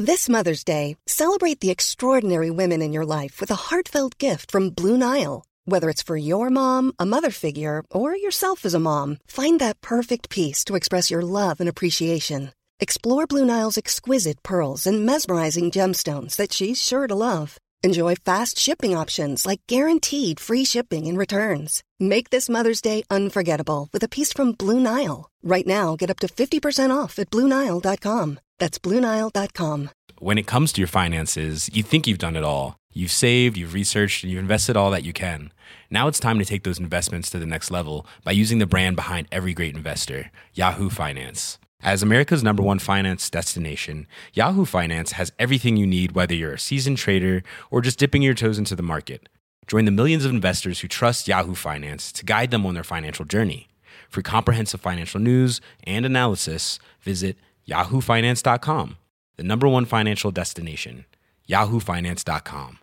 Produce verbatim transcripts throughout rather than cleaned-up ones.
This Mother's Day, celebrate the extraordinary women in your life with a heartfelt gift from Blue Nile. Whether it's for your mom, a mother figure, or yourself as a mom, find that perfect piece to express your love and appreciation. Explore Blue Nile's exquisite pearls and mesmerizing gemstones that she's sure to love. Enjoy fast shipping options like guaranteed free shipping and returns. Make this Mother's Day unforgettable with a piece from Blue Nile. Right now, get up to fifty percent off at blue nile dot com. That's blue nile dot com. When it comes to your finances, you think you've done it all. You've saved, you've researched, and you've invested all that you can. Now it's time to take those investments to the next level by using the brand behind every great investor, Yahoo Finance. As America's number one finance destination, Yahoo Finance has everything you need, whether you're a seasoned trader or just dipping your toes into the market. Join the millions of investors who trust Yahoo Finance to guide them on their financial journey. For comprehensive financial news and analysis, visit yahoo finance dot com, the number one financial destination, yahoo finance dot com.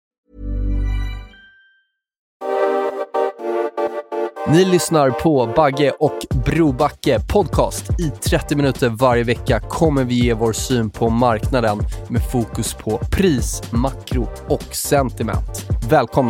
Ni lyssnar på Bagge och Brobacke podcast. I trettio minuter varje vecka kommer vi ge vår syn på marknaden med fokus på pris, makro och sentiment. Välkomna!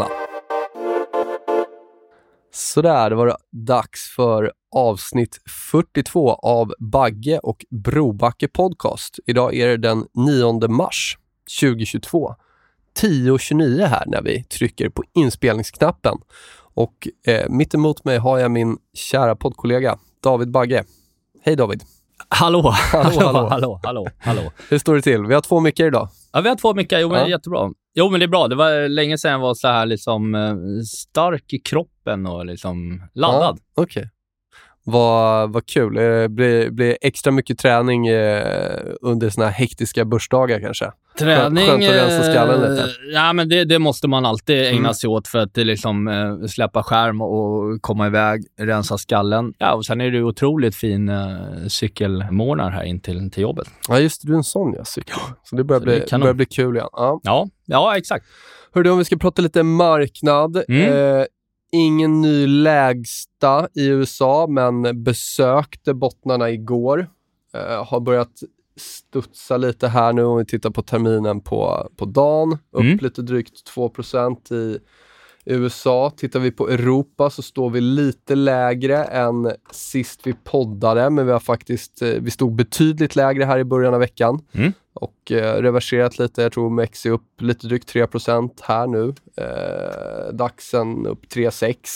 Sådär, det var dags för avsnitt fyrtiotvå av Bagge och Brobacke podcast. Idag är det den nionde mars tjugohundratjugotvå. tio tjugonio här när vi trycker på inspelningsknappen. Och eh, mitt emot mig har jag min kära poddkollega David Bagge. Hej David. Hallå, hallå, hallå, hallå, hallå, hallå. Hur står det till? Vi har två mickar idag. Ja, vi har två mickar. Jo, men ja. Jättebra. Jo, men det är bra. Det var länge sedan jag var så här liksom stark i kroppen och liksom laddad. Ja, okej. Okay. Vad, vad kul. Det blir, blir extra mycket träning eh, under såna här hektiska börsdagar kanske. Träning, skönt att rensa skallen lite. Ja, men det, det måste man alltid ägna mm. sig åt för att det liksom eh, släppa skärm och komma iväg, rensa skallen. Ja, och sen är det otroligt fin eh, cykelmånar här in till, till jobbet. Ja, just det, du är en sån ja, cykel. Ja. Så det börjar, så bli, det börjar bli kul igen. Ja, ja, ja exakt. Hörde, om vi ska prata lite marknad. Mm. Eh, ingen ny lägsta i U S A, men besökte bottnarna igår. Eh, har börjat studsa lite här nu om vi tittar på terminen på, på dagen. Upp mm. lite drygt två procent i U S A. Tittar vi på Europa så står vi lite lägre än sist vi poddade. Men vi har faktiskt, vi stod betydligt lägre här i början av veckan. Mm. Och eh, reverserat lite. Jag tror Mex är upp lite drygt tre procent här nu. Eh, Daxen upp tre komma sex.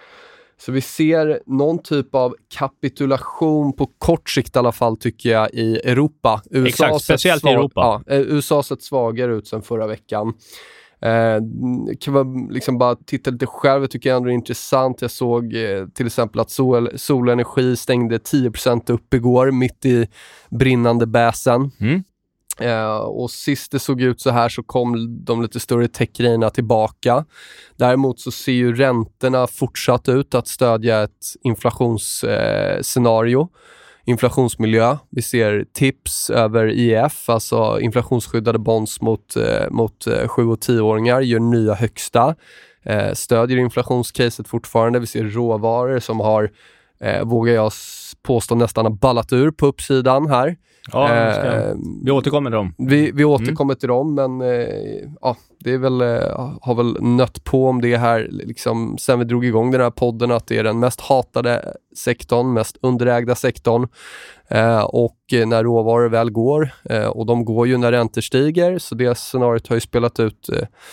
Så vi ser någon typ av kapitulation på kort sikt i alla fall tycker jag i Europa. U S A Exakt, speciellt svag, i Europa. Ja, U S A har sett svagare ut sen förra veckan. Eh, kan man liksom bara titta lite själv, jag tycker ändå det är intressant. Jag såg eh, till exempel att sol, solenergi stängde tio procent upp igår mitt i brinnande bäsen. Mm. Uh, och sist det såg ut så här så kom de lite större tech-grejerna tillbaka. Däremot så ser ju räntorna fortsatt ut att stödja ett inflationsscenario, uh, inflationsmiljö. Vi ser tips över I E F, alltså inflationsskyddade bonds mot, uh, mot uh, sju- och tio-åringar gör nya högsta. Uh, stödjer inflationscaset fortfarande. Vi ser råvaror som har, uh, vågar jag påstå, nästan ballat ur på uppsidan här. Ja, ska, vi återkommer till dem. Vi, vi återkommer mm. till dem, men eh, ja, det är väl, eh, har väl nött på om det här liksom, sen vi drog igång den här podden, att det är den mest hatade sektorn, mest underägda sektorn. Eh, och när råvaror väl går, eh, och de går ju när räntor stiger, så det scenariot har ju spelat ut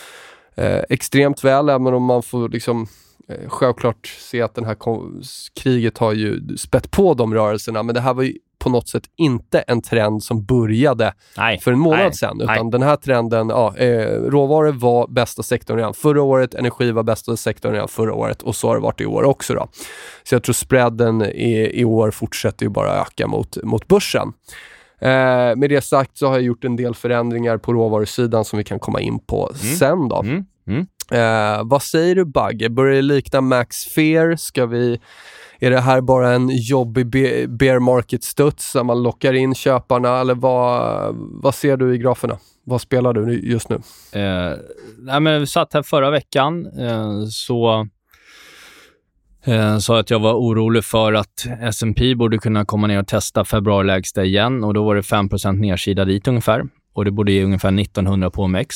eh, extremt väl, även om man får liksom eh, självklart se att den här kom- kriget har ju spett på de rörelserna, men det här var ju på något sätt inte en trend som började nej, för en månad nej, sedan. Utan nej. Den här trenden, ja, eh, råvaror var bästa sektorn redan förra året, energi var bästa sektorn redan förra året, och så har det varit i år också då. Så jag tror spreaden i, i år fortsätter ju bara öka mot, mot börsen. Eh, med det sagt så har jag gjort en del förändringar på råvarusidan som vi kan komma in på mm. sen då. Mm. Mm. Eh, vad säger du, Bagge? Börjar det likna Max Fear? Ska vi... Är det här bara en jobbig bear market-studs där man lockar in köparna, eller vad, vad ser du i graferna? Vad spelar du just nu? Eh, nej men vi satt här förra veckan eh, så eh, sa att jag var orolig för att S and P borde kunna komma ner och testa februarilägsta igen, och då var det fem procent nedsida dit ungefär. och det borde ge ungefär nittonhundra på O M X.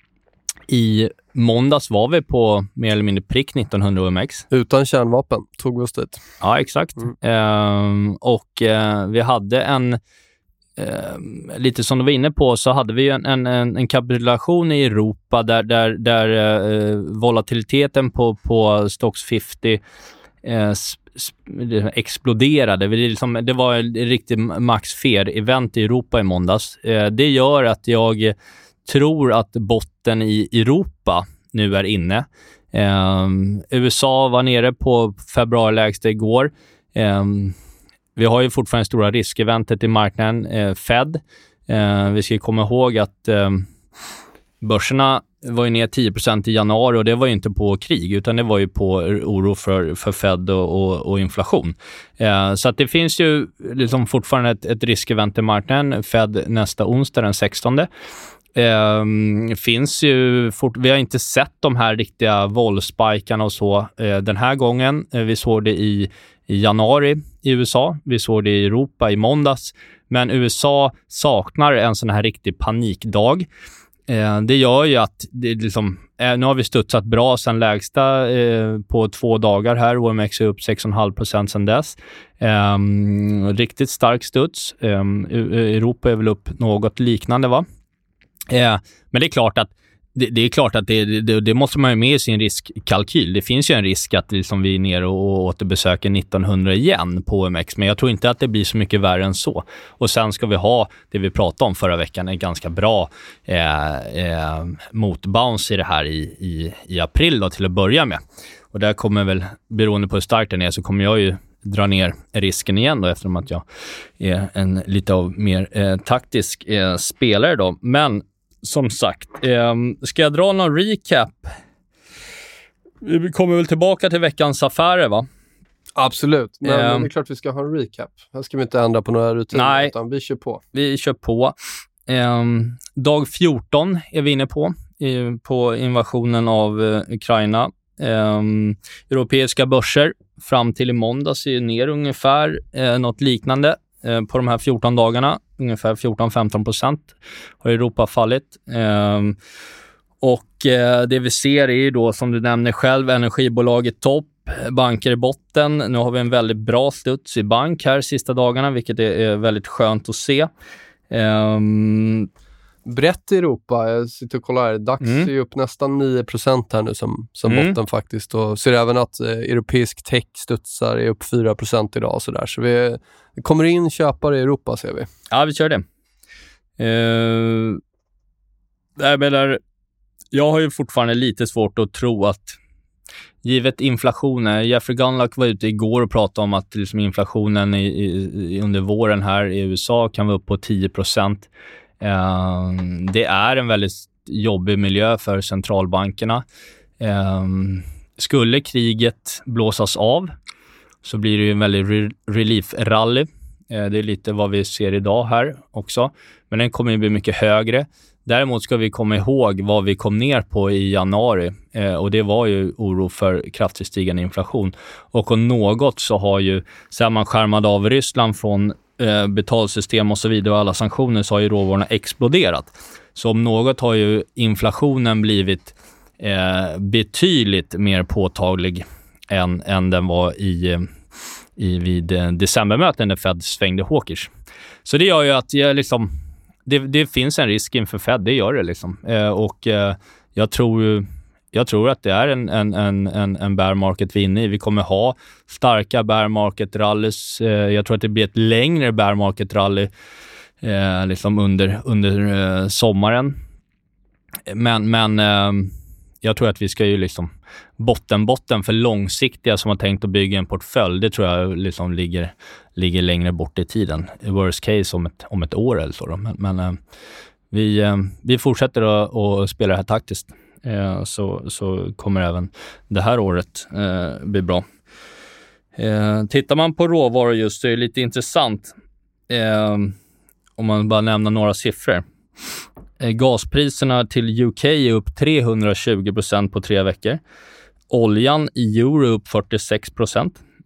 I måndags var vi på mer eller mindre prick nittonhundra O M X. Utan kärnvapen tog vi oss dit. Ja, exakt. Mm. Ehm, och eh, vi hade en, eh, lite som du var inne på, så hade vi en, en, en kapitulation i Europa där, där, där eh, volatiliteten på, på Stoxx femtio eh, exploderade. Det, liksom, det var en riktig Max Fair-event i Europa i måndags. Eh, det gör att jag tror att botten i Europa nu är inne. Eh, U S A var nere på februarilägsta igår. Eh, vi har ju fortfarande stora riskeventet i marknaden. Eh, Fed. Eh, vi ska komma ihåg att eh, börserna var ju ner tio procent i januari och det var ju inte på krig utan det var ju på oro för, för Fed och, och, och inflation. Eh, så att det finns ju liksom fortfarande ett, ett riskevent i marknaden. Fed nästa onsdag den sextonde. Eh, finns ju fort, vi har inte sett de här riktiga våldspikarna och så eh, den här gången. Eh, vi såg det i, i januari i U S A. Vi såg det i Europa i måndags. Men U S A saknar en sån här riktig panikdag. Eh, det gör ju att det liksom, eh, nu har vi studsat bra sedan lägsta eh, på två dagar här. O M X är upp sex komma fem procent sedan dess. Eh, riktigt stark studs. Eh, Europa är väl upp något liknande, va? Eh, men det är klart att det, det är klart att det, det, det måste man ju med i sin riskkalkyl. Det finns ju en risk att liksom vi är nere och återbesöker nittonhundra igen på O M X, men jag tror inte att det blir så mycket värre än så. Och sen ska vi ha det vi pratade om förra veckan, en ganska bra eh, eh, motbounce i det här i, i, i april då, till att börja med. Och där kommer väl, beroende på hur starkt den är, så kommer jag ju dra ner risken igen då, eftersom att jag är en lite av mer eh, taktisk eh, spelare då. Men som sagt, eh, ska jag dra någon recap? Vi kommer väl tillbaka till veckans affärer, va? Absolut, men eh, det är klart vi ska ha en recap. Här ska vi inte ändra på några rutiner, nej, utan vi kör på. Vi kör på. Eh, dag fjorton är vi inne på, eh, på invasionen av eh, Ukraina. Eh, europeiska börser fram till i måndags är ner ungefär eh, något liknande eh, på de här fjorton dagarna. Ungefär fjorton till femton procent har Europa fallit. Eh, och eh, det vi ser är ju då, som du nämner själv, energibolag i topp, banker i botten. Nu har vi en väldigt bra studs i bank här sista dagarna, vilket är, är väldigt skönt att se. Eh, Brett i Europa, jag sitter och kollar här, DAX mm. är upp nästan nio procent här nu som, som mm. botten faktiskt, och ser även att eh, europeisk tech studsar är upp fyra procent idag och sådär, så vi, vi kommer in köpare i Europa, ser vi. Ja, vi kör det. Uh, jag menar, jag har ju fortfarande lite svårt att tro att, givet inflationen, Jeffrey Gundlach var ute igår och pratade om att liksom inflationen i, i, under våren här i U S A kan vara upp på tio procent. Uh, det är en väldigt jobbig miljö för centralbankerna. Uh, skulle kriget blåsas av så blir det ju en väldigt re- relief-rally. Uh, det är lite vad vi ser idag här också. Men den kommer ju bli mycket högre. Däremot ska vi komma ihåg vad vi kom ner på i januari. Uh, och det var ju oro för kraftigt stigande inflation. Och om något så har ju, sedan man skärmade av Ryssland från betalsystem och så vidare och alla sanktioner, så har ju råvarorna exploderat. Så om något har ju inflationen blivit eh, betydligt mer påtaglig än, än den var i, i vid eh, decembermöten när Fed svängde hawkish. Så det gör ju att jag liksom, det, det finns en risk inför Fed, det gör det liksom. Eh, och eh, jag tror ju Jag tror att det är en, en, en, en bear market vi är inne i. Vi kommer ha starka bear market rallys. Jag tror att det blir ett längre bear market rally eh, liksom under, under eh, sommaren. Men, men eh, jag tror att vi ska ju liksom botten, botten för långsiktiga som har tänkt att bygga en portfölj. Det tror jag liksom ligger, ligger längre bort i tiden. Worst case om ett, om ett år eller så. Då. Men, men eh, vi, eh, vi fortsätter att, att spela det här taktiskt. Eh, så, så kommer även det här året eh, bli bra. Eh, tittar man på råvaror just, så är det lite intressant. Eh, om man bara nämner några siffror. Eh, gaspriserna till U K är upp trehundratjugo procent på tre veckor. Oljan i euro upp fyrtiosex procent.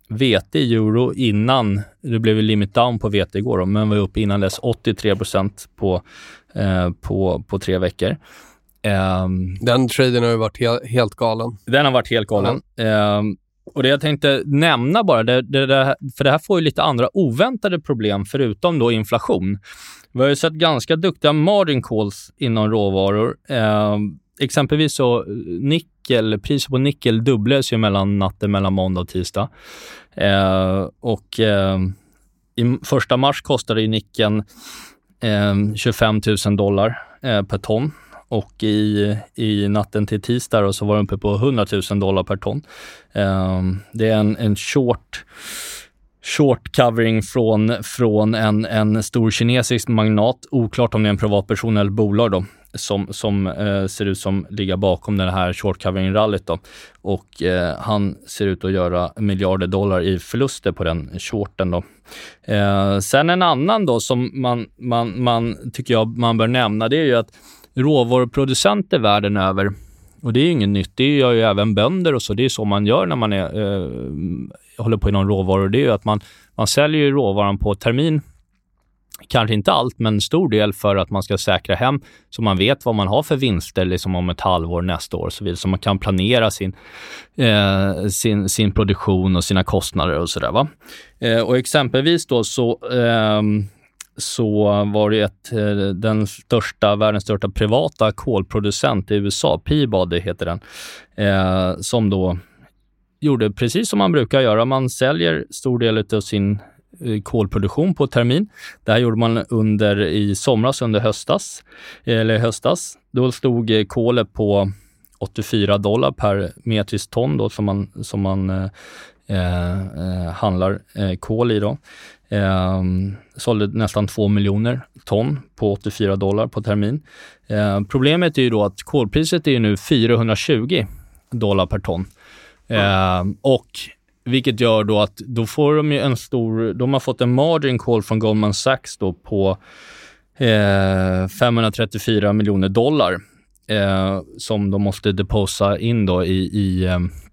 vete i euro innan, det blev limit down på vete igår då, men var uppe innan dess åttiotre procent på, eh, på, på tre veckor. Um, den traden har ju varit he- helt galen. Den har varit helt galen. Mm. Um, och det jag tänkte nämna bara, det, det, det, för det här får ju lite andra oväntade problem förutom då inflation. Vi har ju sett ganska duktiga margin calls inom råvaror. Um, exempelvis så nickel, priset på nickel dubblades ju mellan natten mellan måndag och tisdag. Uh, och uh, i första mars kostade ju nickeln uh, tjugofem tusen dollar uh, per ton. Och i, i natten till tisdag och så var den uppe på hundra tusen dollar per ton. Um, det är en, en short, short covering från, från en, en stor kinesisk magnat. Oklart om det är en privatperson eller bolag då, som, som uh, ser ut som ligger bakom den här short covering-rallyt då. Och uh, han ser ut att göra miljarder dollar i förluster på den shorten då. Uh, sen en annan då som man, man, man tycker jag man bör nämna, det är ju att råvaruproducenter världen över, och det är ju inget nytt, det gör ju även bönder och så, det är så man gör när man är, eh, håller på inom råvaror, det är ju att man, man säljer ju råvaran på termin, kanske inte allt men en stor del för att man ska säkra hem så man vet vad man har för vinster liksom om ett halvår, nästa år och så vidare, så man kan planera sin, eh, sin, sin produktion och sina kostnader och sådär va. Eh, och exempelvis då så eh, så var det ett, den största, världens största privata kolproducent i U S A, Peabody heter den, eh, som då gjorde precis som man brukar göra. Man säljer stor del av sin eh, kolproduktion på termin. Det här gjorde man under i somras, under höstas. Eller höstas. Då stod eh, kolet på åttiofyra dollar per metriskt ton då, som man, som man eh, eh, handlar eh, kol i då. Eh, sålde nästan två miljoner ton på åttiofyra dollar på termin. Eh, problemet är ju då att kolpriset är ju nu fyrahundratjugo dollar per ton. Eh, och vilket gör då att då får de ju en stor, de har fått en margin call från Goldman Sachs då på eh, femhundratrettiofyra miljoner dollar eh, som de måste deposa in då i, i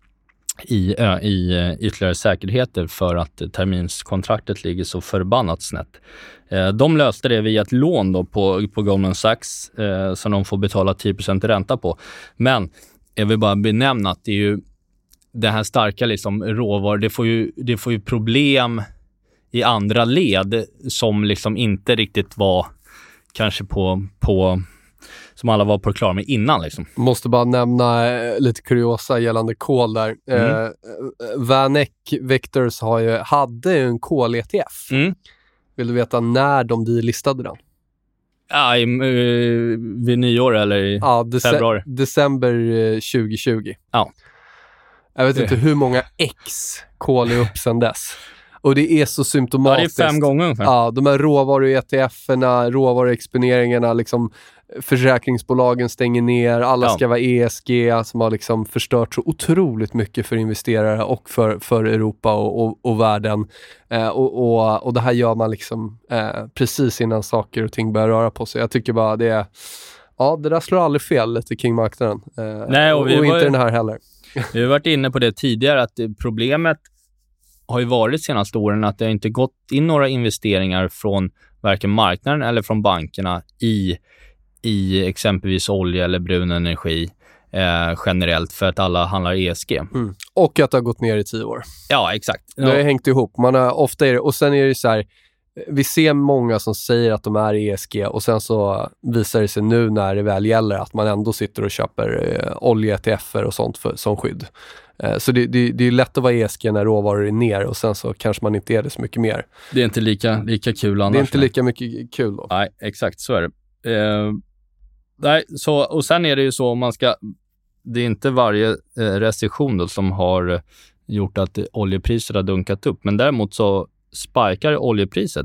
I, ö, i ytterligare säkerheter för att terminskontraktet ligger så förbannat snett. Eh, de löste det via ett lån då på, på Goldman Sachs eh, som de får betala tio procent ränta på. Men jag vill bara benämna att det är ju det här starka liksom råvaror, det får ju, det får ju problem i andra led som liksom inte riktigt var kanske på... på som alla var på klar med innan liksom. Måste bara nämna eh, lite kuriosa gällande kol där. Mm. Eh, Vanek Vectors har ju, hade ju en kol-E T F. Mm. Vill du veta när de delistade den? Ja, i, uh, vid nyår eller i ja, dece- februari. December uh, tjugohundratjugo. Ja. Jag vet inte hur många X kol är upp sedan dess. Och det är så symptomatiskt. Ja, det är fem gånger ungefär. Ja, de här råvaru-E T F-erna, råvaruexponeringarna, liksom försäkringsbolagen stänger ner, alla ja. ska vara E S G som har liksom förstört så otroligt mycket för investerare och för, för Europa och, och, och världen. Eh, och, och, och det här gör man liksom eh, precis innan saker och ting börjar röra på sig. Jag tycker bara det är, ja, det där slår aldrig fel lite kring marknaden. Eh, Nej, och, vi och var, inte den här heller. Vi har varit inne på det tidigare att problemet har ju varit de senaste åren att det inte gått in några investeringar från varken marknaden eller från bankerna i i exempelvis olja eller brun energi eh, generellt för att alla handlar E S G. Mm. Och att det har gått ner i tio år. Ja, exakt. Det har hängt ihop. Man har, ofta är det, och sen är det så här, vi ser många som säger att de är E S G och sen så visar det sig nu när det väl gäller att man ändå sitter och köper eh, olje-E T F-er och sånt för, som skydd. Eh, så det, det, det är lätt att vara E S G när råvaror är ner och sen så kanske man inte är det så mycket mer. Det är inte lika, lika kul annars. Det är inte lika mycket kul då. Nej, exakt så är det. Eh, nej, så, och sen är det ju så om man ska, det är inte varje eh, restriktion då som har eh, gjort att oljepriset har dunkat upp, men däremot så sparkar oljepriset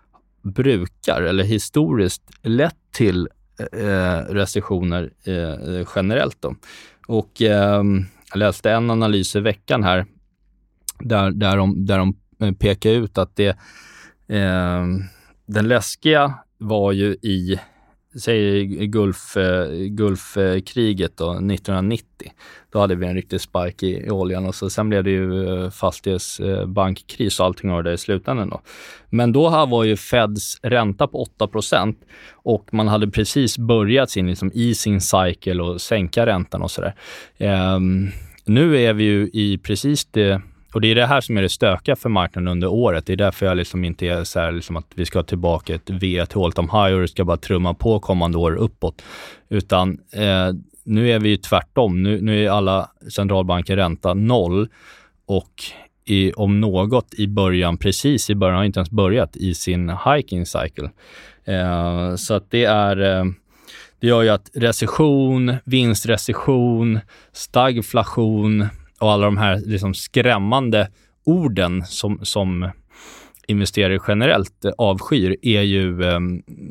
brukar eller historiskt lett till eh, restriktioner eh, generellt då. Och eh, jag läste en analys i veckan här där, där, de, där de pekar ut att det eh, den läskiga var ju i säg Gulf, Gulfkriget då, nittonhundranittio. Då hade vi en riktig spike i, i oljan och så, sen blev det ju fastighetsbankkris och allting var det i slutändan då. Men då här var ju Feds ränta på åtta procent och man hade precis börjat sin liksom easing cycle och sänka räntan och sådär. Um, nu är vi ju i precis det. Och det är det här som är det stökiga för marknaden under året. Det är därför jag liksom inte är så här liksom att vi ska tillbaka ett V till all time high och det ska bara trumma på kommande år uppåt. Utan eh, nu är vi ju tvärtom. Nu, nu är alla centralbanker ränta noll och i, om något i början, precis i början har inte ens börjat i sin hiking cycle. Eh, så att det är... Eh, det gör ju att recession, vinstrecession, stagflation och alla de här liksom skrämmande orden som, som investerare generellt avskyr är ju, eh,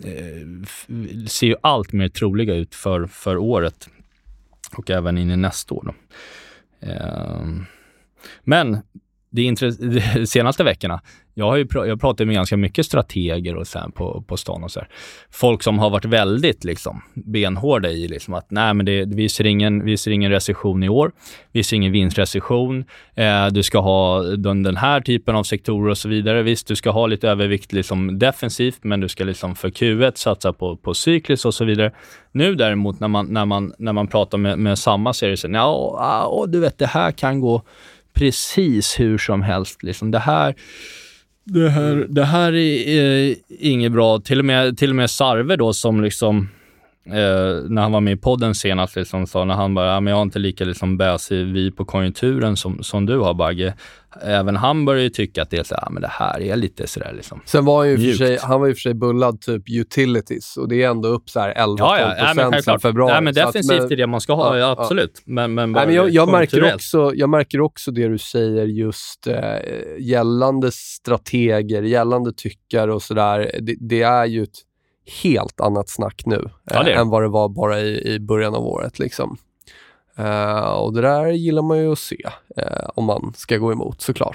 ser ju allt mer troliga ut för, för året och även in i nästa år. Då. Eh, men det, intress- de senaste veckorna, jag har ju pr- jag pratat med ganska mycket strateger och så här på, på stan och så här. Folk som har varit väldigt liksom benhårda i liksom att nej men det, vi, ser ingen, vi ser ingen recession i år, vi ser ingen vinstrecession, eh, du ska ha den, den här typen av sektorer och så vidare. Visst, du ska ha lite övervikt liksom defensivt, men du ska liksom för Q ett satsa på, på cyklis och så vidare. Nu däremot när man, när man, när man pratar med, med samma serie så ja, och du vet det här kan gå precis hur som helst liksom. Det här det här det här är, är inget bra. Till och med till och med Sarve då som liksom eh, när han var med i podden senast liksom sa när han bara ja, men jag har inte lika liksom bäsig vi på konjunkturen som som du har, Bagge. Även han börjar ju tycka att det är så ja, men det här är lite så där liksom. Sen var han ju för sig, han var ju för sig bullad typ utilities och det är ändå upp så här elva till tolv procent ja, ja, februari. Nej men defensivt men, är det man ska ha, ja, ja absolut. Ja. Men men, Nej, men jag, jag märker också jag märker också det du säger just eh, gällande strateger, gällande tyckare och så där. Det, det är ju ett helt annat snack nu ja, eh, än vad det var bara i, i början av året liksom. Uh, och det där gillar man ju att se uh, om man ska gå emot såklart.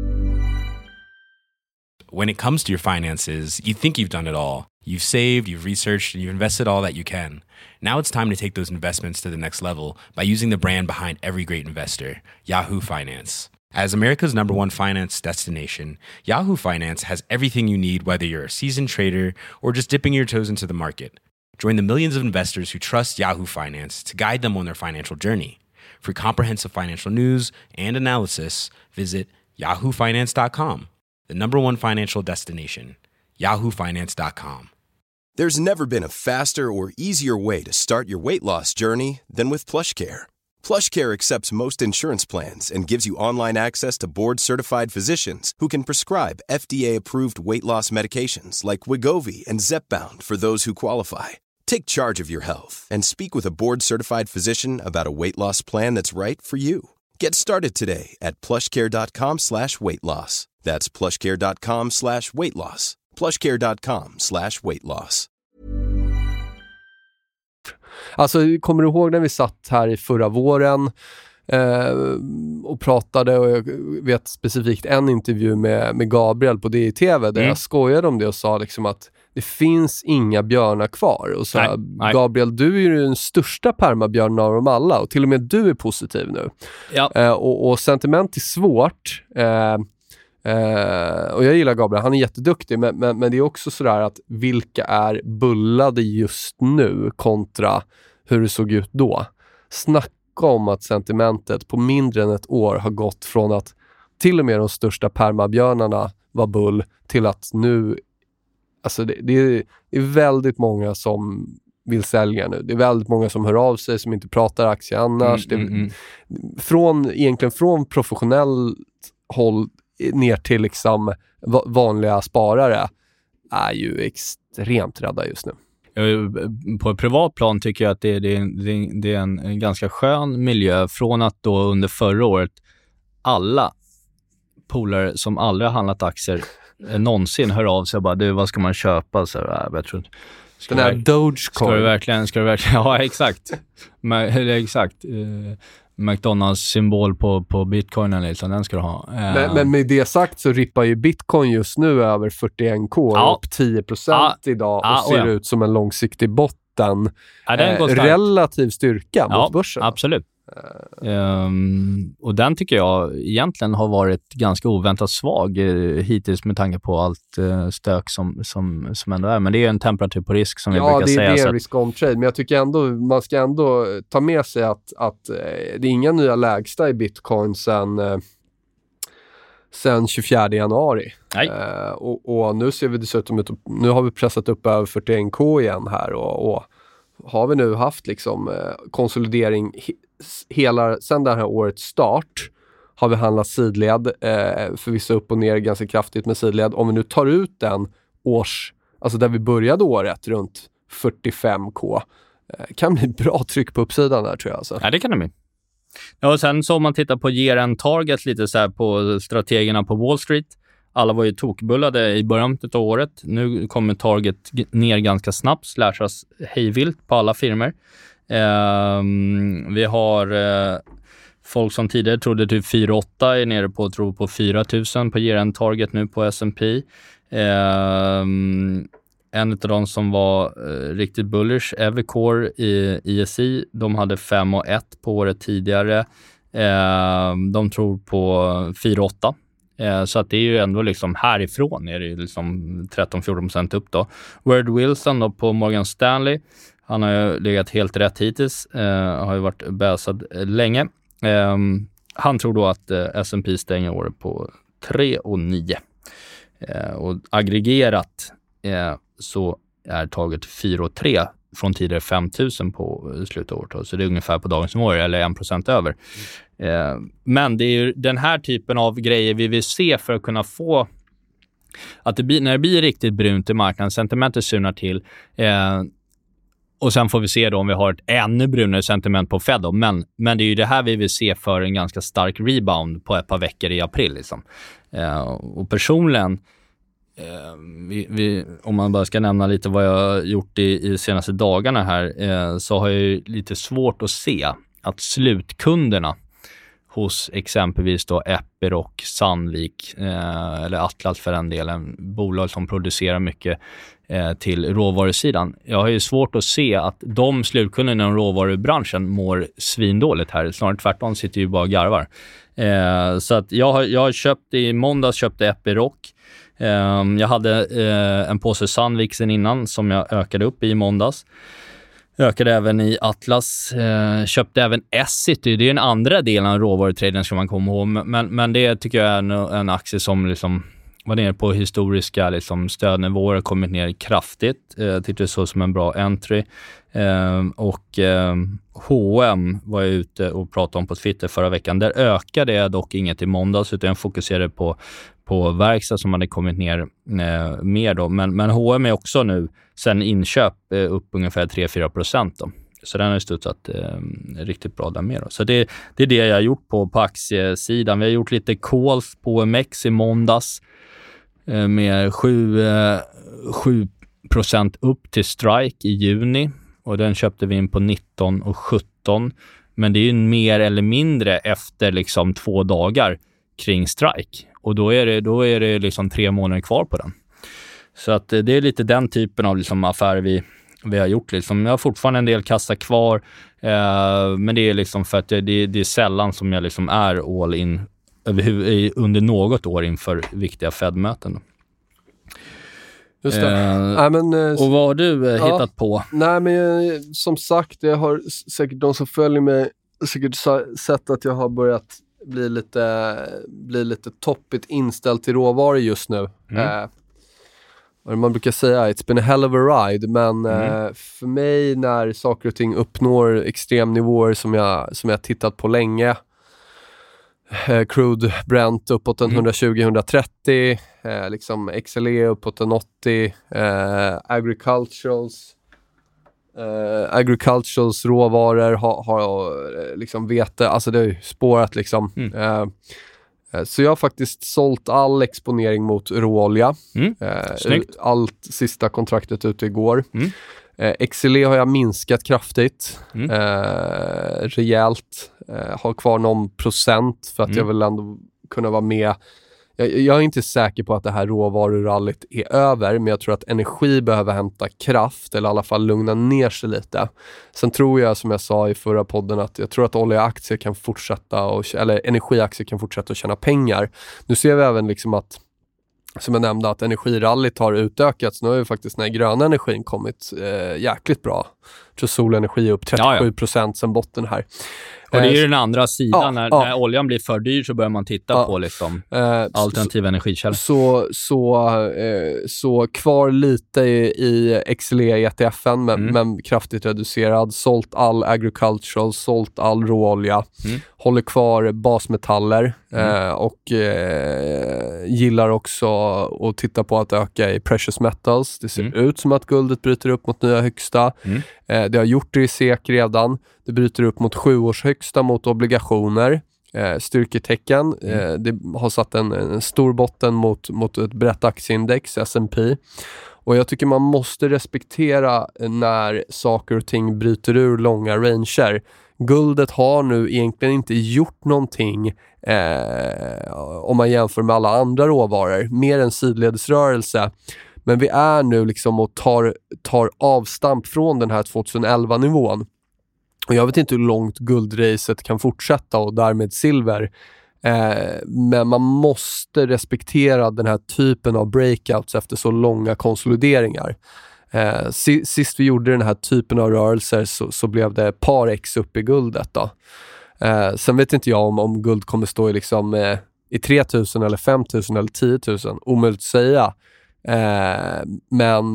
When it comes to your finances, you think you've done it all. You've saved, you've researched, and you've invested all that you can. Now it's time to take those investments to the next level by using the brand behind every great investor, Yahoo Finance. As America's number one finance destination, Yahoo Finance has everything you need, whether you're a seasoned trader or just dipping your toes into the market. Join the millions of investors who trust Yahoo Finance to guide them on their financial journey. For comprehensive financial news and analysis, visit yahoo finance dot com, the number one financial destination, yahoo finance dot com. There's never been a faster or easier way to start your weight loss journey than with PlushCare. PlushCare accepts most insurance plans and gives you online access to board-certified physicians who can prescribe F D A-approved weight loss medications like Wegovy and Zepbound for those who qualify. Take charge of your health and speak with a board-certified physician about a weight loss plan that's right for you. Get started today at plushcare.com slash weight loss. That's plushcare.com slash weight loss. plushcare.com slash weight loss. Alltså, kommer du ihåg när vi satt här i förra våren eh, och pratade, och jag vet specifikt en intervju med, med Gabriel på D I T V där mm. jag skojade om det och sa liksom att det finns inga björnar kvar. Och så nej, här, nej. Gabriel, du är ju den största permabjörnen av dem alla och till och med du är positiv nu. Ja. Eh, och, och sentiment är svårt. Eh, eh, och jag gillar Gabriel, han är jätteduktig, men, men, men det är också sådär att vilka är bullade just nu kontra hur det såg ut då. Snacka om att sentimentet på mindre än ett år har gått från att till och med de största permabjörnarna var bull till att nu, alltså det, det, är, det är väldigt många som vill sälja nu. Det är väldigt många som hör av sig som inte pratar aktier annars. Mm, det, mm, mm. Från, egentligen från professionellt håll ner till liksom vanliga sparare är ju extremt rädda just nu. På ett privat plan tycker jag att det, det, det, det är en, en ganska skön miljö från att då under förra året alla polare som aldrig har handlat aktier någonsin hör av sig och bara, du, vad ska man köpa? Så här, jag tror, ska den här du, Dogecoin. Ska du verkligen, ska du verkligen, ja exakt. Men, exakt. McDonalds-symbol på, på bitcoinen liksom, den ska du ha. Men, men med det sagt så rippar ju bitcoin just nu över fyrtioen K, ja. upp tio procent ja. idag och ja, ser ja. ut som en långsiktig botten. Ja, eh, relativ styrka ja, mot börsen. Absolut. Um, och den tycker jag egentligen har varit ganska oväntat svag uh, hittills med tanke på allt uh, stök som, som, som ändå är. Men det är en temperatur på risk som vi ja, brukar säga. Ja, det är en att... risk-on-trade. Men jag tycker ändå man ska ändå ta med sig att, att uh, det är inga nya lägsta i bitcoin sen, uh, sen tjugofjärde januari. Uh, och, och nu ser vi dessutom ut, nu har vi pressat upp över fyrtioen K igen här och, och har vi nu haft liksom uh, konsolidering hela, sen det här årets start har vi handlat sidled, eh, förvisso upp och ner ganska kraftigt med sidled. Om vi nu tar ut den års, alltså där vi började året runt fyrtiofem K, eh, kan bli bra tryck på uppsidan där tror jag. Alltså. Ja, det kan det bli. Ja, och sen så om man tittar på ger en target lite så här på strategerna på Wall Street. Alla var ju tokbullade i början av året. Nu kommer target ner ganska snabbt, slashas hejvilt på alla firmer. Uh, vi har uh, folk som tidigare trodde typ fyra åtta är nere på, tror på fyra tusen på year-end target nu på S and P. Uh, en av de som var uh, riktigt bullish, Evercore i I S I, de hade fem och ett på året tidigare. Uh, de tror på fyra åtta. Uh, så att det är ju ändå liksom härifrån är det ju liksom tretton till fjorton procent upp då. Ward Wilson då på Morgan Stanley. Han har ju legat helt rätt hittills, eh, har ju varit bäsad länge. Eh, han tror då att eh, S and P stänger året på tre och nio. Eh, och aggregerat eh, så är taget fyra och tre från tidigare fem tusen på slutet av året. Så det är ungefär på dagens nivå eller en procent över. Eh, men det är ju den här typen av grejer vi vill se för att kunna få att det blir, när det blir riktigt brunt i marknaden, sentimentet surnar till. Eh, Och sen får vi se då om vi har ett ännu brunare sentiment på Fed. Då. Men, men det är ju det här vi vill se för en ganska stark rebound på ett par veckor i april. Liksom. Eh, och personligen, eh, vi, vi, om man bara ska nämna lite vad jag har gjort i, i de senaste dagarna här, eh, så har jag ju lite svårt att se att slutkunderna hos exempelvis då Epiroc, Sandvik eh, eller Atlas för den delen, bolag som producerar mycket eh, till råvarusidan. Jag har ju svårt att se att de slutkunderna inom råvarubranschen mår svindåligt här. Snarare tvärtom sitter ju bara och garvar. Eh, så att jag har, jag har köpt i måndags, köpte Epiroc. Eh, jag hade eh, en påse Sandvik sen innan som jag ökade upp i måndags. Ökade även i Atlas, eh, köpte även Essity. Det är en andra delen av råvarutraden som man kommer ihåg. Men, men det tycker jag är en, en aktie som liksom var nere på historiska liksom, stödnivåer, kommit ner kraftigt. Eh, tyckte det så som en bra entry. Eh, och eh, H och M var jag ute och pratade om på Twitter förra veckan. Där ökade jag dock inget i måndags utan jag fokuserade på, på verkstad som hade kommit ner eh, mer då. Men, men H och M är också nu sen inköp eh, upp ungefär tre till fyra procent då. Så den har studsat eh, riktigt bra där med då. Så det, det är det jag har gjort på, på aktiesidan. Vi har gjort lite calls på O M X i måndags eh, med sju procent upp till strike i juni. Och den köpte vi in på nitton och sjutton. Men det är ju mer eller mindre efter liksom två dagar kring strike. Och då är det, då är det liksom tre månader kvar på den. Så att det är lite den typen av liksom affärer vi, vi har gjort. Liksom. Jag har fortfarande en del kassa kvar. Eh, men det är liksom för att det, det är sällan som jag liksom är all in överhuvud, under något år inför viktiga Fed-möten. Just det. Eh, Nej, men, och vad har du eh, ja, hittat på? Nej, men jag, som sagt, jag har säkert de som följer mig säkert sett att jag har börjat bli lite, bli lite toppigt inställd till råvaror just nu. Mm. Eh, man brukar säga it's been a hell of a ride, men mm. eh, för mig när saker och ting uppnår extremnivåer som jag, som jag tittat på länge, eh, crude Brent uppåt en mm. hundratjugo till hundratrettio, eh, liksom X L E uppåt en åttio, eh, agriculturals eh, agriculturals råvaror har, har liksom vete, alltså det har ju spårat liksom. Mm. Eh, Så jag har faktiskt sålt all exponering mot råolja. Mm. Eh, allt sista kontraktet ute igår. Mm. Eh, X L E har jag minskat kraftigt. Mm. Eh, rejält. Eh, har kvar någon procent för att mm. jag vill ändå kunna vara med. Jag, jag är inte säker på att det här råvarurallyt är över, men jag tror att energi behöver hämta kraft eller i alla fall lugna ner sig lite. Sen tror jag, som jag sa i förra podden, att jag tror att oljeaktier kan fortsätta och, eller energiaktier kan fortsätta att tjäna pengar. Nu ser vi även liksom att, som jag nämnde, att energirallyt har utökats. Nu har ju faktiskt den här gröna energin kommit eh, jäkligt bra. Jag tror solenergi är upp trettiosju procent ja, ja. Sen botten här. Och det är ju den andra sidan. Ja, när, ja. när oljan blir för dyr så börjar man titta ja. på liksom, eh, alternativa så, energikällor. Så, så, eh, så kvar lite i, i X L E E T F-en, men, mm. men kraftigt reducerad. Sålt all agricultural, sålt all råolja. Mm. Håller kvar basmetaller mm. eh, och eh, gillar också att titta på att öka i precious metals. Det ser mm. ut som att guldet bryter upp mot nya högsta. Mm. Eh, det har gjort det i S E K redan. Det bryter upp mot sju års högsta mot obligationer. Eh, styrketecken. Mm. Eh, det har satt en, en stor botten mot, mot ett brett aktieindex, S and P. Och jag tycker man måste respektera när saker och ting bryter ur långa ranger. Guldet har nu egentligen inte gjort någonting eh, om man jämför med alla andra råvaror. Mer än sidledesrörelse. Men vi är nu liksom och tar, tar avstamp från den här tjugoelva-nivån. Och jag vet inte hur långt guldracet kan fortsätta och därmed silver. Eh, men man måste respektera den här typen av breakouts efter så långa konsolideringar. Eh, sist vi gjorde den här typen av rörelser så, så blev det par x upp i guldet då. Eh, sen vet inte jag om, om guld kommer stå i, liksom, eh, i tre tusen eller fem tusen eller tio tusen. Omöjligt att säga. Eh, men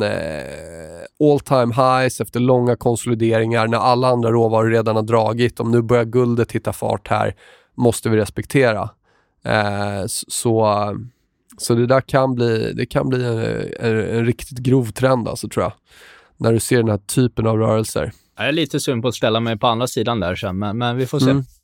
eh, all time highs efter långa konsolideringar när alla andra råvaror redan har dragit. Om nu börjar guldet hitta fart här, måste vi respektera. Eh, så, så det där kan bli, det kan bli en, en, en riktigt grov trend alltså, tror jag. När du ser den här typen av rörelser. Jag är lite sugen på att ställa mig på andra sidan där sen, men, men vi får se. Mm.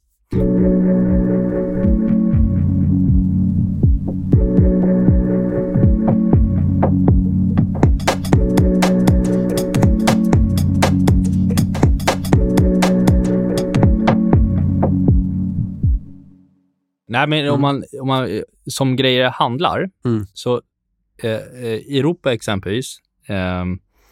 Nej, men mm. om, man, om man som grejer handlar mm. så eh, Europa exempelvis eh,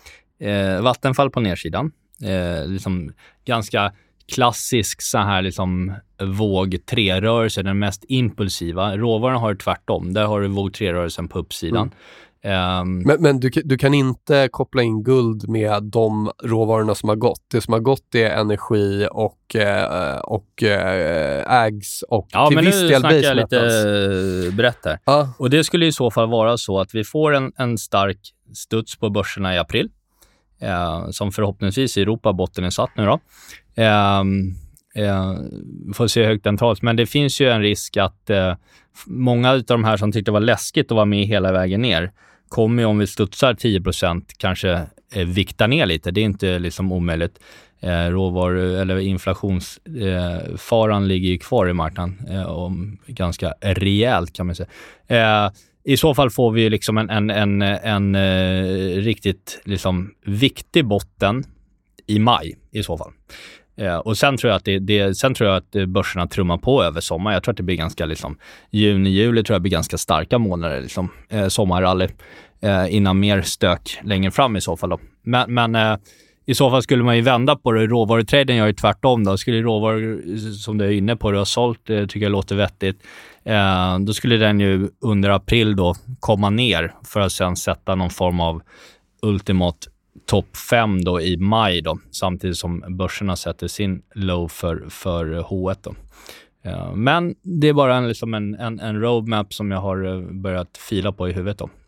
eh, Vattenfall på nedsidan eh, liksom ganska klassisk så här liksom våg tre-rörelse, den mest impulsiva. Råvaran har det tvärtom, där har du våg tre-rörelsen på uppsidan. Mm. Um, men men du, du kan inte koppla in guld med de råvarorna som har gått. Det som har gått är energi och, eh, och eh, ägs och ja, till viss del base metals. Ja, men nu snackar jag lite brett här. Ah. Och det skulle i så fall vara så att vi får en, en stark studs på börserna i april. Eh, som förhoppningsvis i Europa botten är satt nu då. Eh, eh, får se högt den tals. Men det finns ju en risk att eh, många av de här som tyckte det var läskigt att vara med hela vägen ner kommer ju, om vi studsar tio procent, kanske eh, vikta ner lite. Det är inte liksom omöjligt. Eh, råvaror eller inflationsfaran eh, ligger ju kvar i marknaden eh, om ganska rejält kan man säga. Eh, I så fall får vi liksom en, en, en, en, en eh, riktigt liksom viktig botten i maj i så fall. Eh, och sen tror jag att det, det, sen tror jag att börserna trummar på över sommar. Jag tror att det blir ganska liksom juni, juli tror jag blir ganska starka månader liksom eh, sommarrally eh, innan mer stök längre fram i så fall då. Men, men eh, i så fall skulle man ju vända på det. Råvarutraden gör ju tvärtom då. Skulle råvaror som du är inne på, du har sålt, det tycker jag låter vettigt. Eh, då skulle den ju under april då komma ner för att sen sätta någon form av ultimat topp fem då i maj då, samtidigt som börserna sätter sin low för, för H ett då. Uh, men det är bara en, liksom en, en, en roadmap som jag har uh, börjat fila på i huvudet då.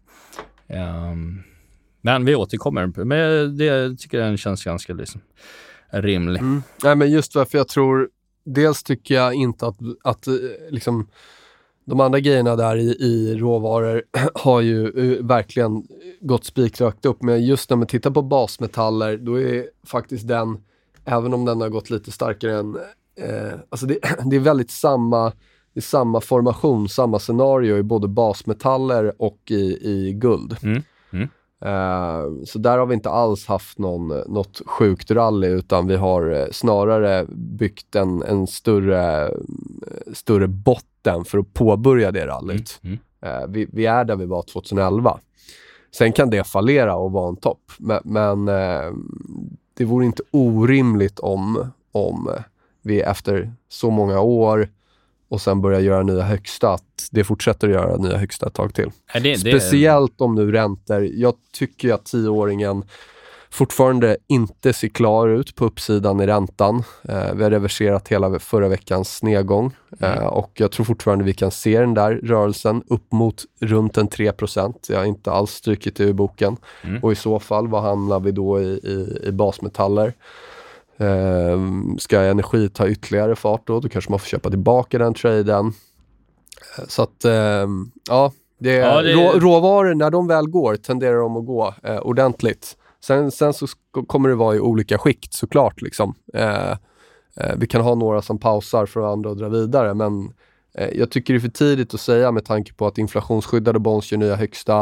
Um, men vi återkommer. Men det tycker jag känns ganska liksom rimligt. Mm. Nej, men just varför jag tror, dels tycker jag inte att, att liksom de andra grejerna där i, i råvaror har ju uh, verkligen gått spikrakt upp. Men just när man tittar på basmetaller, då är faktiskt den, även om den har gått lite starkare än, eh, alltså det, det är väldigt samma, det är samma formation, samma scenario i både basmetaller och i, i guld. Mm. Mm. Uh, så där har vi inte alls haft någon, något sjukt rally, utan vi har uh, snarare byggt en, en större, större botten för att påbörja det rallyt. Mm. Mm. Uh, vi, vi är där vi var tjugoelva. Sen kan det fallera och vara en topp. Men, men uh, det vore inte orimligt om, om vi efter så många år och sen börjar göra nya högsta, att det fortsätter att göra nya högsta ett tag till. Det, det... Speciellt om nu räntor. Jag tycker att tioåringen fortfarande inte ser klar ut på uppsidan i räntan. Eh, vi har reverserat hela förra veckans nedgång. Mm. Eh, och jag tror fortfarande vi kan se den där rörelsen upp mot runt en tre procent. Jag har inte alls strykit det ur boken. Mm. Och i så fall, vad hamnar vi då i, i, i basmetaller? Uh, ska energi ta ytterligare fart då, då kanske man får köpa tillbaka den traden. Uh, så att uh, ja, det, ja det... Rå, råvaror när de väl går tenderar de att gå uh, ordentligt. Sen, sen så sk- kommer det vara i olika skikt såklart liksom. Uh, uh, vi kan ha några som pausar för andra och dra vidare, men uh, jag tycker det är för tidigt att säga med tanke på att inflationsskyddade bonds gör nya högsta.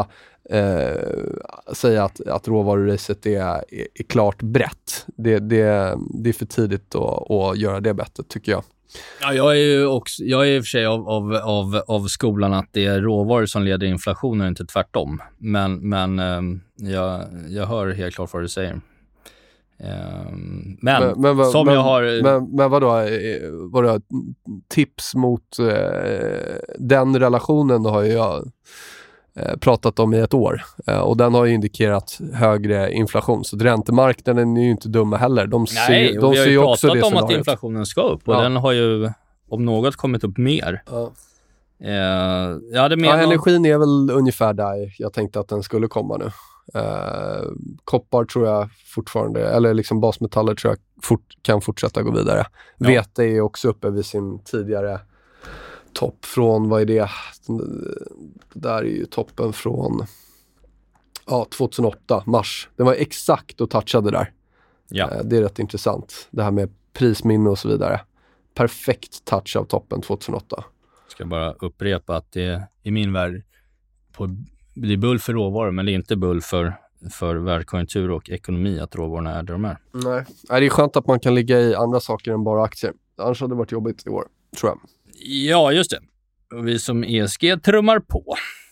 Eh, säga att, att råvaruracet är, är, är klart brett. Det, det, det är för tidigt att, att göra det bättre, tycker jag. Ja, jag är ju också, jag är i och för sig av, av, av, av skolan att det är råvaror som leder inflationen, inte tvärtom. Men, men eh, jag, jag hör helt klart vad du säger. Eh, men, men, men vad, som men, jag har... Men, men vadå, vadå tips mot eh, den relationen har jag pratat om i ett år, och den har ju indikerat högre inflation, så räntemarknaden är ju inte dumma heller. De Nej, ser, de vi har ser ju också pratat det om att scenariot. Inflationen ska upp, och ja. Den har ju om något kommit upp mer. Ja. Eh, jag hade med ja, någon... Energin är väl ungefär där jag tänkte att den skulle komma nu. Eh, koppar tror jag fortfarande, eller liksom basmetaller tror jag fort, kan fortsätta gå vidare. Ja. Vete är också uppe vid sin tidigare topp från, vad är det? Det där är ju toppen från ja, tjugohundraåtta, mars. Den var exakt och touchade där. Ja. Det är rätt intressant. Det här med prisminne och så vidare. Perfekt touch av toppen tjugohundraåtta. Jag ska bara upprepa att det i min värld på, det är bull för råvaror, men det är inte bull för, för världskonjunktur och ekonomi att råvarorna är där de är. Nej, det är skönt att man kan ligga i andra saker än bara aktier. Annars hade det varit jobbigt i år, tror jag. Ja, just det. Och vi som E S G trummar på.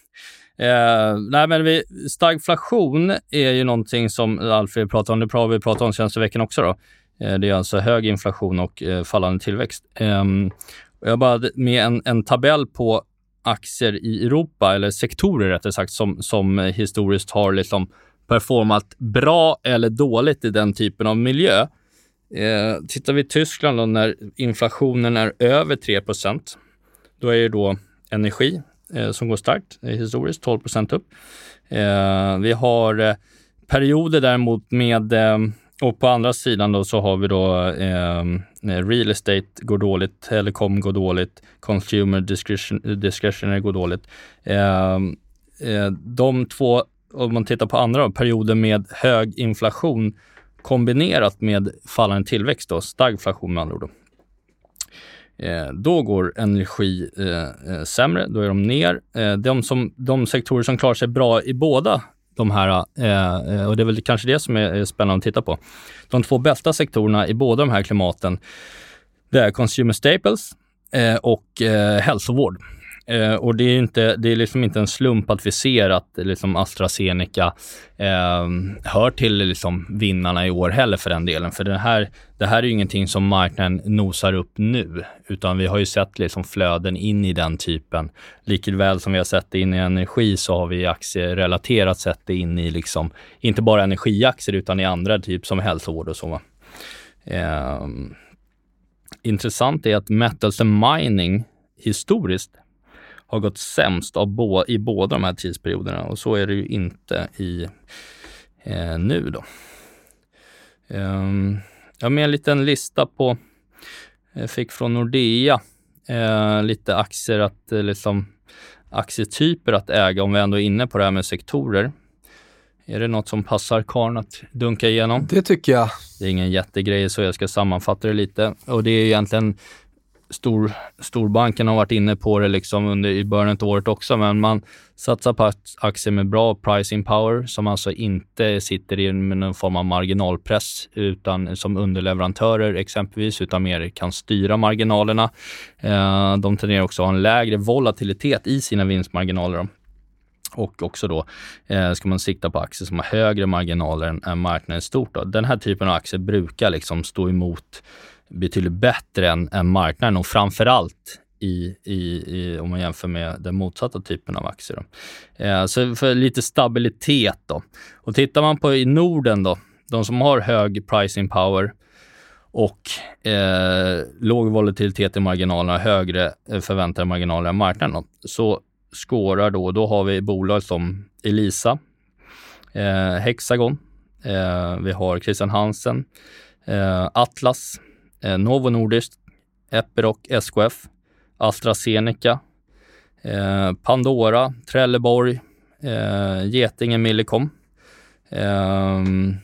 Eh, nej, men vi, stagflation är ju någonting som Alfred pratar om. Det har vi pratat om senaste veckan också då. Eh, det är alltså hög inflation och eh, fallande tillväxt. Eh, och jag bara med en, en tabell på aktier i Europa, eller sektorer rättare sagt, som, som historiskt har liksom performat bra eller dåligt i den typen av miljö. Eh, tittar vi i Tyskland då, när inflationen är över tre procent, då är det då energi eh, som går starkt eh, historiskt, tolv procent upp. Eh, vi har eh, perioder däremot med, eh, och på andra sidan då så har vi då eh, real estate går dåligt, telekom går dåligt, consumer discretion, discretionary går dåligt. Eh, eh, de två, om man tittar på andra då, perioder med hög inflation kombinerat med fallande tillväxt, då, stagflation med andra ord. Då. Eh, då går energi eh, sämre, då är de ner. Eh, de, som, de sektorer som klarar sig bra i båda de här, eh, och det är väl kanske det som är, är spännande att titta på. De två bästa sektorerna i båda de här klimaten, det är consumer staples eh, och eh, hälsovård. Eh, och det är, inte, det är liksom inte en slump att vi ser att liksom AstraZeneca eh, hör till liksom vinnarna i år heller för den delen. För det här, det här är ju ingenting som marknaden nosar upp nu, utan vi har ju sett liksom flöden in i den typen. Likväl som vi har sett det in i energi, så har vi aktierelaterat sett det in i liksom, inte bara energiaktier utan i andra typ som hälsovård och så. Eh, intressant är att metals and mining historiskt har gått sämst av bo- i båda de här tidsperioderna, och så är det ju inte i eh, nu då. Um, jag har med en liten lista på, jag fick från Nordea, eh, lite aktier att eh, liksom aktietyper att äga, om vi ändå är inne på det här med sektorer. Är det något som passar Karn att dunka igenom? Det tycker jag. Det är ingen jättegrej, så jag ska sammanfatta det lite, och det är egentligen stor, storbanken har varit inne på det liksom under i början av året också, men man satsar på aktier med bra pricing power som alltså inte sitter i någon form av marginalpress utan som underleverantörer exempelvis, utan mer kan styra marginalerna. Eh, de tenderar också att ha en lägre volatilitet i sina vinstmarginaler då. Och också då eh, ska man sikta på aktier som har högre marginaler än, än marknaden stort. Då. Den här typen av aktier brukar liksom stå emot betydligt bättre än, än marknaden och framförallt i, i, i, om man jämför med den motsatta typen av aktier. Då. Eh, så för lite stabilitet då. Och tittar man på i Norden då, de som har hög pricing power och eh, låg volatilitet i marginalerna, högre förväntade marginaler än marknaden då, så skårar då, då har vi bolag som Elisa, eh, Hexagon, eh, vi har Christian Hansen, eh, Atlas, eh, Novo Nordisk, Epiroc, S K F, AstraZeneca, eh, Pandora, Trelleborg, eh, Getinge, Millicom. Eh,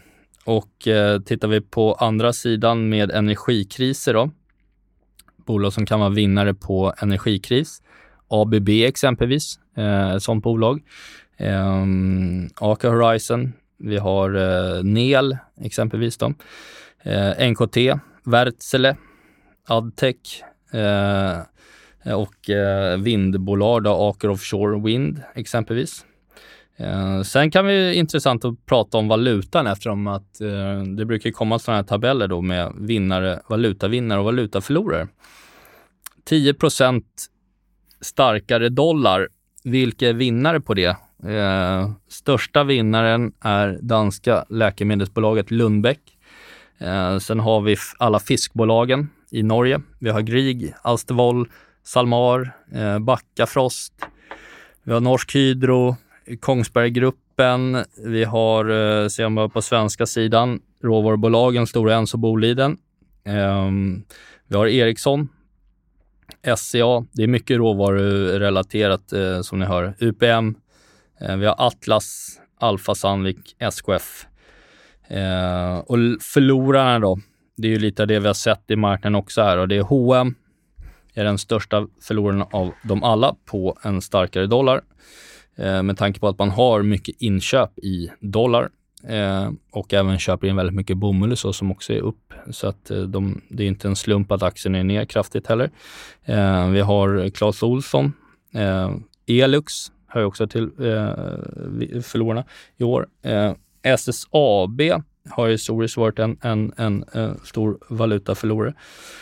och eh, tittar vi på andra sidan med energikriser då, bolag som kan vara vinnare på energikris, A B B exempelvis, eh, som bolag. Eh, Aker Horizon, vi har eh, Nel exempelvis då. Eh, N K T, Wärtsilä, Adtech eh, och eh, vindbolag då, Aker Offshore Wind exempelvis. Eh, sen kan vi intressant att prata om valutan eftersom att eh, det brukar komma sådana här tabeller då med vinnare, valutavinnare och valutaförlorare. tio procent starkare dollar, vilka är vinnare på det? Eh, största vinnaren är danska läkemedelsbolaget Lundbeck. Eh, sen har vi f- alla fiskbolagen i Norge. Vi har Grieg, Alstevoll, Salmar, eh, Backafrost. Vi har Norsk Hydro, Kongsberggruppen. Vi har, eh, ser man på svenska sidan, råvarubolagen, Stora Enso, Boliden. Eh, vi har Ericsson, S C A, det är mycket råvarurelaterat eh, som ni hör. U P M, eh, vi har Atlas, Alfa Sandvik, S K F. Eh, och förlorarna då, det är ju lite av det vi har sett i marknaden också här. Och det är H och M, är den största förloraren av dem alla på en starkare dollar. Eh, med tanke på att man har mycket inköp i dollar. Eh, och även köper in väldigt mycket bomull så som också är upp. Så att eh, de, det är inte en slump att aktien är ner kraftigt heller. Eh, vi har Clas Ohlson. Eh, Elux har ju också till eh, förlorarna i år. Eh, S S A B har ju historiskt varit en, en, en, en stor valutaförlorare.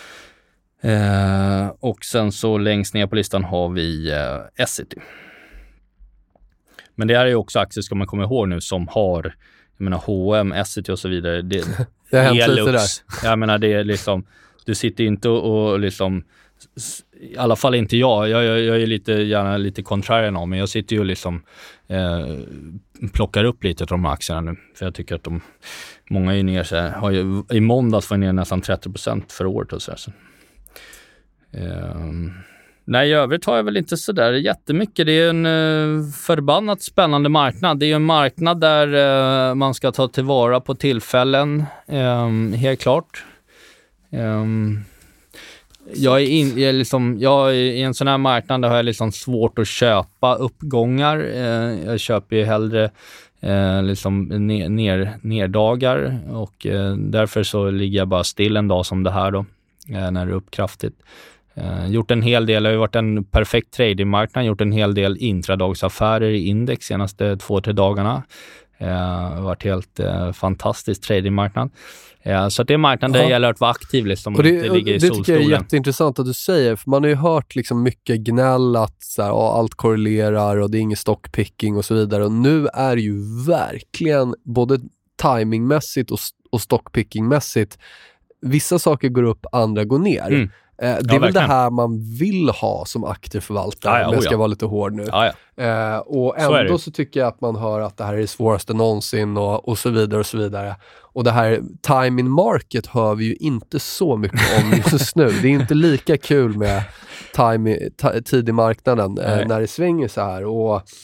Eh, och sen så längst ner på listan har vi eh, Essity. Men det här är ju också aktier, ska man komma ihåg nu, som har, jag menar, H och M, Essity och så vidare. Det, det har hänt lite där. Jag menar, det är liksom, du sitter inte och, och liksom, i alla fall inte jag. Jag, jag, jag är lite, gärna lite contrarian av, men jag sitter ju och liksom eh, plockar upp lite av de här aktierna nu. För jag tycker att de, många är ner så här, har ju, i måndags var ner nästan trettio procent för året och så här. Så. Eh, Nej, i övrigt har jag väl inte så där jättemycket. Det är en eh, förbannat spännande marknad. Det är en marknad där eh, man ska ta tillvara på tillfällen, eh, helt klart. Eh, jag är in, jag är liksom, jag är, i en sån här marknad där har jag liksom svårt att köpa uppgångar. Eh, jag köper ju hellre eh, liksom ner, ner, nerdagar och eh, därför så ligger jag bara still en dag som det här då, eh, när det är upp kraftigt. Uh, gjort en hel del, det har ju varit en perfekt tradingmarknad, gjort en hel del intradagsaffärer i index senaste två, tre dagarna. Uh, det har varit helt uh, fantastisk tradingmarknad. Uh, så att det är marknaden där det gäller att vara aktiv liksom, och det, och ligger i det solstolen. tycker jag är jätteintressant att du säger, för man har ju hört liksom mycket gnäll att så här, ja, allt korrelerar och det är ingen stockpicking och så vidare, och nu är det ju verkligen både timingmässigt och, och stockpickingmässigt, vissa saker går upp, andra går ner. Mm. Det är ja, väl verkligen det här man vill ha som aktiv förvaltare, ja, ja, om jag ska ja. vara lite hård nu. Ja, ja. Eh, och ändå så, så tycker jag att man hör att det här är det svåraste någonsin och, och så vidare och så vidare. Och det här time in market hör vi ju inte så mycket om just nu. Det är inte lika kul med time i, t- tid i marknaden eh, när det svänger så här. Och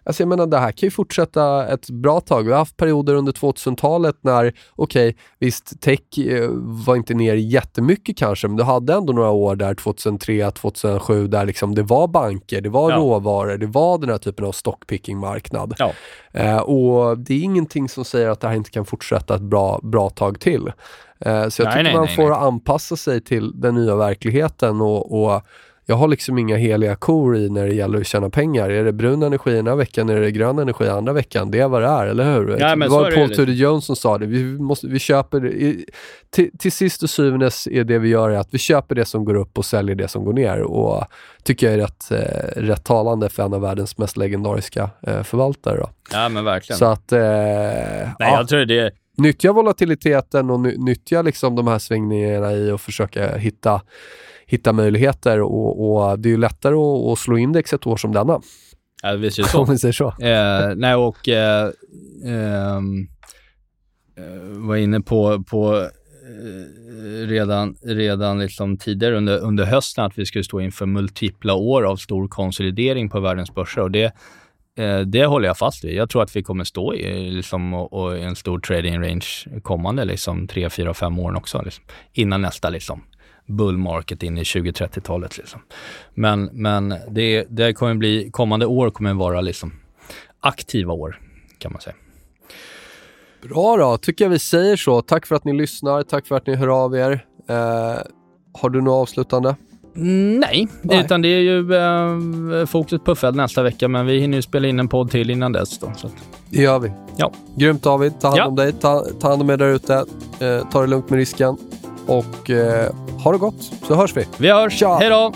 Alltså jag menar, det här kan ju fortsätta ett bra tag. Vi har haft perioder under tvåtusentalet när, okej, okay, visst, tech var inte ner jättemycket kanske, men du hade ändå några år där, tjugohundratre, tjugohundrasju, där liksom det var banker, det var ja. råvaror, det var den här typen av stockpicking-marknad. Ja. Eh, och det är ingenting som säger att det här inte kan fortsätta ett bra, bra tag till. Eh, så jag nej, tycker nej, man nej, får nej. anpassa sig till den nya verkligheten och, och jag har liksom inga heliga kor i när det gäller att tjäna pengar. Är det brun energi ena veckan, är det grön energi andra veckan? Det är vad det är, eller hur? Ja, det var Paul Tudor Jones som sa det. Vi, måste, vi köper i, till, till sist och syvnes är det vi gör är att vi köper det som går upp och säljer det som går ner. Och tycker jag är rätt, eh, rätt talande för en av världens mest legendariska eh, förvaltare. Då. Ja, men verkligen. Så att... Eh, Nej, ja. jag tror det är... Nyttja volatiliteten och nyttja liksom de här svängningarna i och försöka hitta hitta möjligheter och, och det är ju lättare att, att slå index ett år som denna. Ja, visst är det så. Om vi säger så. Eh, nej, och eh, eh, var inne på, på eh, redan, redan liksom tidigare under, under hösten att vi skulle stå inför multipla år av stor konsolidering på världens börser och det eh, det håller jag fast vid. Jag tror att vi kommer stå i liksom, och, och en stor trading range kommande liksom, tre, fyra, fem år också liksom, innan nästa liksom bull market in i tjugo-trettiotalet liksom. Men, men det, det kommer bli, kommande år kommer vara liksom aktiva år kan man säga. Bra då, tycker jag vi säger så. Tack för att ni lyssnar, tack för att ni hör av er. Eh, har du något avslutande? Nej, Nej, utan det är ju eh, fokus på F E D nästa vecka, men vi hinner ju spela in en podd till innan dess då. Så att... Det gör vi. Ja. Grymt David, ta hand ja. om dig, ta, ta hand om er där ute, eh, ta det lugnt med risken. Och eh, ha det gott, så hörs vi. Vi hörs, Tja. Hej då!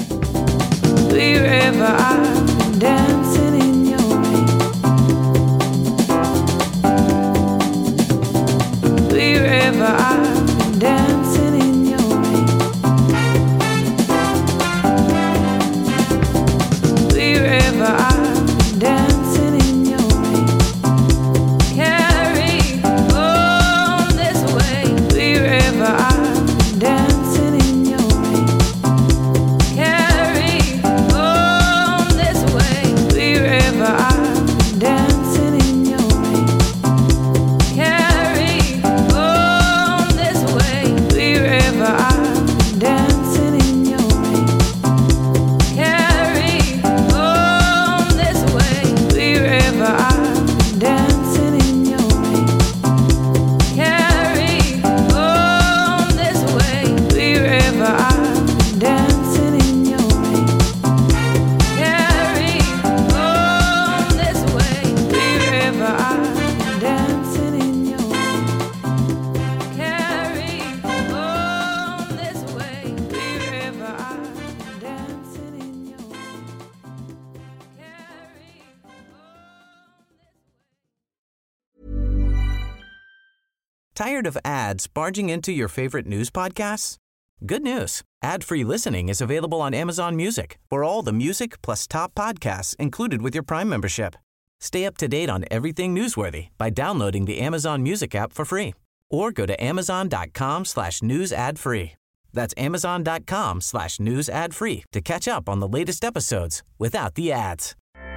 Tired of ads barging into your favorite news podcasts? Good news. Ad-free listening is available on Amazon Music for all the music plus top podcasts included with your Prime membership. Stay up to date on everything newsworthy by downloading the Amazon Music app for free or go to amazon.com slash news ad free. That's amazon.com slash news ad free to catch up on the latest episodes without the ads.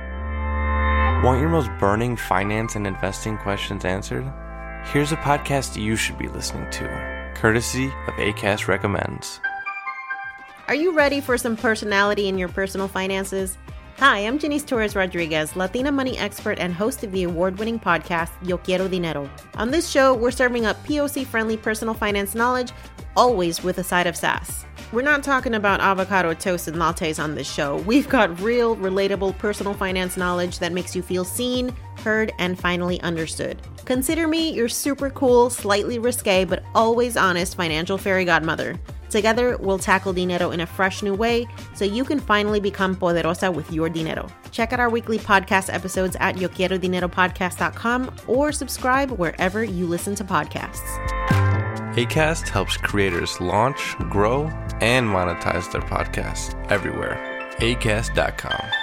Want your most burning finance and investing questions answered? Here's a podcast you should be listening to, courtesy of Acast Recommends. Are you ready for some personality in your personal finances? Hi, I'm Janice Torres-Rodriguez, Latina money expert and host of the award-winning podcast, Yo Quiero Dinero. On this show, we're serving up P O C-friendly personal finance knowledge, always with a side of sass. We're not talking about avocado toast and lattes on this show. We've got real, relatable personal finance knowledge that makes you feel seen, heard, and finally understood. Consider me your super cool, slightly risque, but always honest financial fairy godmother. Together, we'll tackle dinero in a fresh new way so you can finally become poderosa with your dinero. Check out our weekly podcast episodes at yo quiero dinero podcast dot com or subscribe wherever you listen to podcasts. Acast helps creators launch, grow, and monetize their podcasts everywhere. acast dot com.